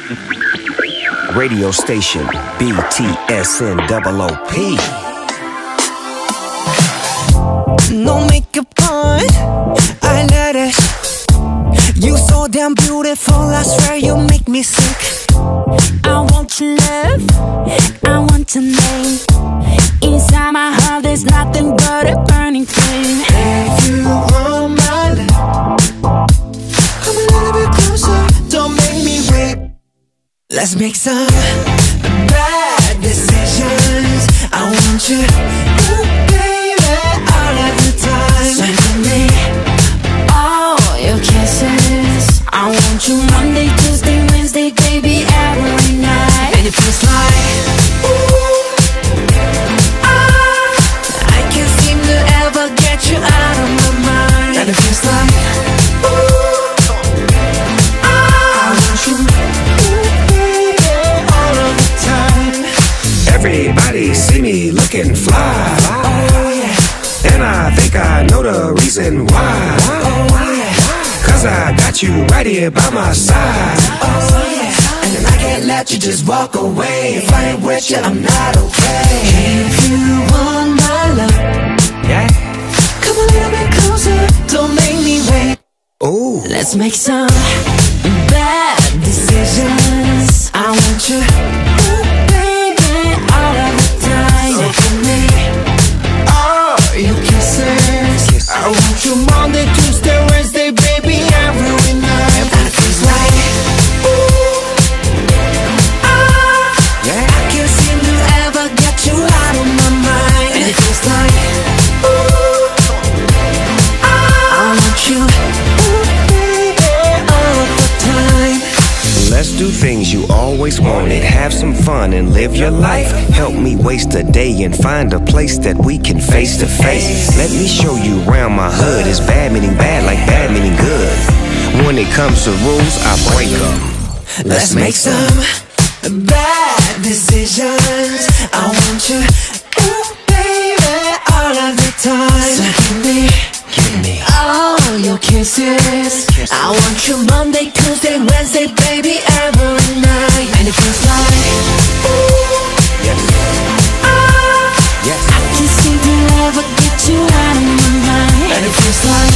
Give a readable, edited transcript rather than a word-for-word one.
Radio station BTSN double OP. No makeup on, I let it. You so damn beautiful, I swear you make me sick. I want your love, I want your name. Inside my heart there's nothing but a burning flame. If you want my love, come a little bit closer, don't make me wait. Let's make some bad decisions. I want you, ooh, baby, all of the time. Send to me all your kisses. I want you Monday, Tuesday, Wednesday, baby, every night. And it feels like, ooh, I can't seem to ever get you out of my mind. And it feels like, ooh, I want you, ooh, baby, all of the time. Everybody see me looking fly. Oh yeah, And I think I know the reason why. oh yeah, Cause I got you right here by my side. oh yeah. And I can't let you just walk away. If I ain't with you, I'm not okay. If you want my love, Yeah. come a little bit closer, don't make me wait. Ooh. Let's make some bad decisions. I want you, ooh, baby, all of the time. So for me, all your kisses. I want you Monday, Tuesday, Wednesday, baby, every night. And it feels like, ooh, Yeah. I can't seem to ever get you out of my mind. And it feels like, ooh, I want you, ooh, baby, all of the time. Let's do things you always wanted. Have some fun and live your life. Help me waste a day and find a place that we can face to face. Let me show you around my hood. It's bad meaning bad like bad meaning good. When it comes to rules, I break them. Let's make some bad decisions. I want you, ooh, baby, all of the time. So give me all your kisses. I want you Monday, Tuesday, Wednesday, baby, every night. And it feels like, ooh, Yes. Yes. I can't seem to ever get you out of my mind. And it feels like,